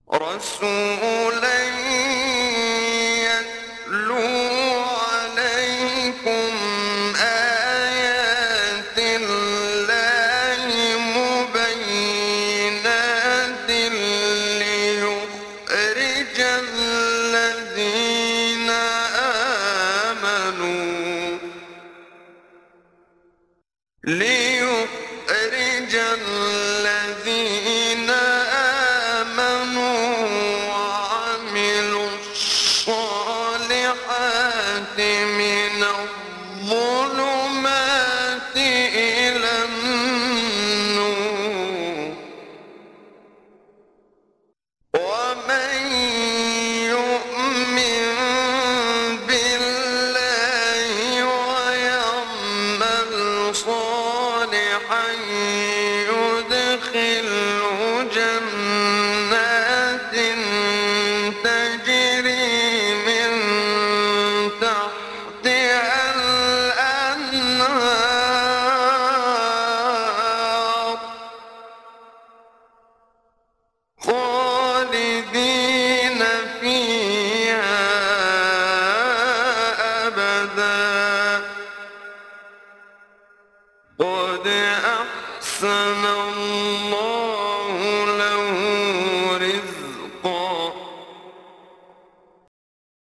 رسولا يتلو عليكم آيات الله مبينات ليخرج الذين آمنوا وعملوا الصالحات من الظلمات إلى النور ومن يؤمن بالله ويعمل صالحا يدخله جنات تجري من تحتها الأنهار خالدين فيها أبدا قد أحسن الله